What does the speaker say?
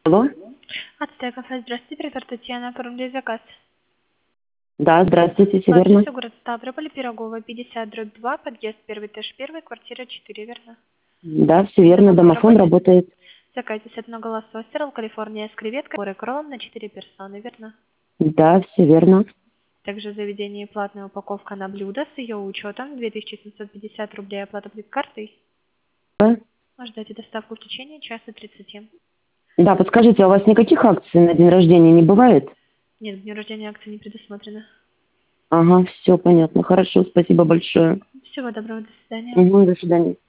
Алло? Ацтек кафе, здравствуйте, оператор Татьяна, оформляю заказ. Да, здравствуйте, все По верно. адресу город Ставрополь, Пирогова, 50/2, подъезд 1, этаж 1, квартира 4, верно? Да, все верно, Домофон домофон работает? работает. Заказ одного лосося, Калифорния с креветкой, поры кролл на 4 персоны, верно? Да, все верно. Также в заведении платная упаковка на блюдо с ее учетом 2750 рублей, оплата будет картой. Да, Ждете доставку в течение часа 30. да, подскажите, а у вас никаких акций на день рождения не бывает? Нет, дню рождения акции не предусмотрено. Ага, все понятно, хорошо, спасибо большое. Всего доброго, до свидания. Угу, до свидания.